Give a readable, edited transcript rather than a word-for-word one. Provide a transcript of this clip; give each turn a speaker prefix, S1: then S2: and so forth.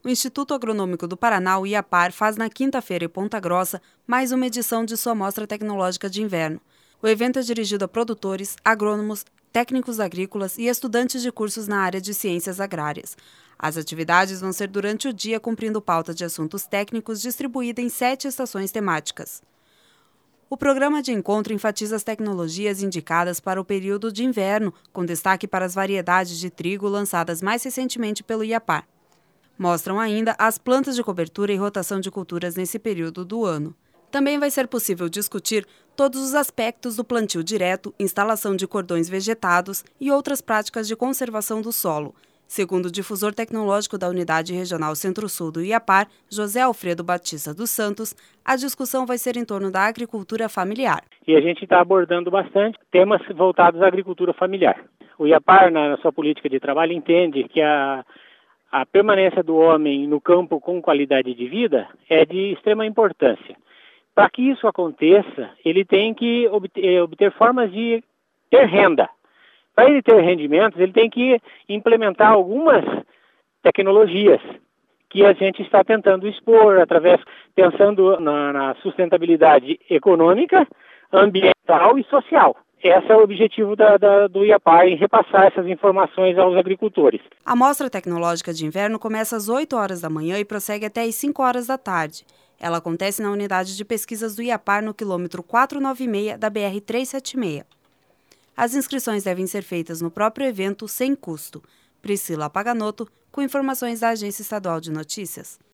S1: O Instituto Agronômico do Paraná, o IAPAR, faz na quinta-feira em Ponta Grossa mais uma edição de sua mostra tecnológica de inverno. O evento é dirigido a produtores, agrônomos, técnicos agrícolas e estudantes de cursos na área de ciências agrárias. As atividades vão ser durante o dia, cumprindo pauta de assuntos técnicos distribuída em 7 estações temáticas. O programa de encontro enfatiza as tecnologias indicadas para o período de inverno, com destaque para as variedades de trigo lançadas mais recentemente pelo IAPAR. Mostram ainda as plantas de cobertura e rotação de culturas nesse período do ano. Também vai ser possível discutir todos os aspectos do plantio direto, instalação de cordões vegetados e outras práticas de conservação do solo. Segundo o difusor tecnológico da Unidade Regional Centro-Sul do IAPAR, José Alfredo Batista dos Santos, a discussão vai ser em torno da agricultura familiar.
S2: E a gente está abordando bastante temas voltados à agricultura familiar. O IAPAR, na sua política de trabalho, entende que a permanência do homem no campo com qualidade de vida é de extrema importância. Para que isso aconteça, ele tem que obter formas de ter renda. Para ele ter rendimentos, ele tem que implementar algumas tecnologias que a gente está tentando expor, pensando na sustentabilidade econômica, ambiental e social. Esse é o objetivo do IAPAR, em repassar essas informações aos agricultores.
S1: A mostra tecnológica de inverno começa às 8 horas da manhã e prossegue até às 5 horas da tarde. Ela acontece na unidade de pesquisas do IAPAR no quilômetro 496 da BR-376. As inscrições devem ser feitas no próprio evento sem custo. Priscila Paganoto, com informações da Agência Estadual de Notícias.